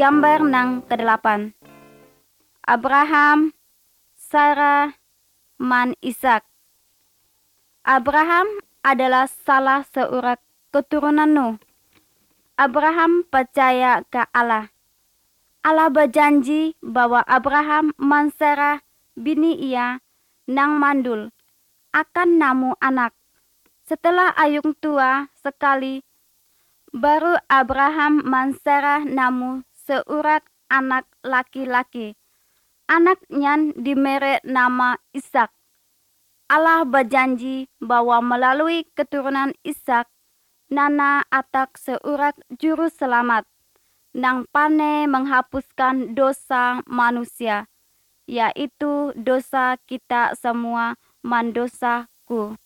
Gambar nang ke-8. Abraham, Sarah, man Ishak. Abraham adalah salah seorang keturunan Nuh. Abraham percaya ke Allah. Allah berjanji bahwa Abraham man Sarah bini ia nang mandul akan namu anak. Setelah ayung tua sekali, baru Abraham man Sarah namu seorang anak laki-laki. Anaknya diberi nama Ishak. Allah berjanji bahwa melalui keturunan Ishak, nana atak seorang juru selamat, nang pane menghapuskan dosa manusia, yaitu dosa kita semua, mandosaku.